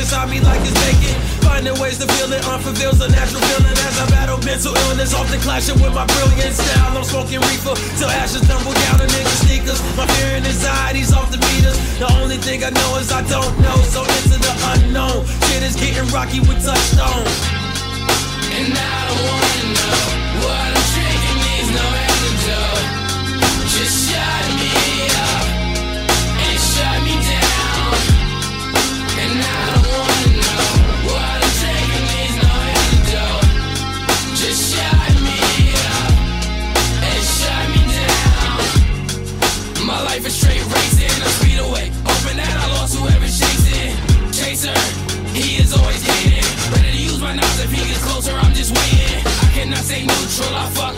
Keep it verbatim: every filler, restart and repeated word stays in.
inside me like it's vacant. Finding ways to feel it unfulfills a natural feeling as I battle mental illness, often clashing with my brilliant style. I'm smoking reefer till ashes tumble down in nigga sneakers. My fear and anxiety's off the meters. The only thing I know is I don't know, so into the unknown. Shit is getting rocky with touchstone. And I don't wanna know what I'm drinking needs no antidote. Just shut me up and shut me down. And I don't wanna know what I'm drinking needs no antidote. Just shut me up and shut me down. My life is straight racing, I speed away, hoping that I lost whoever's chasing. Chaser, he is always hating. Ready to use my knobs if he gets closer, I'm just waiting. I cannot stay neutral, I fuck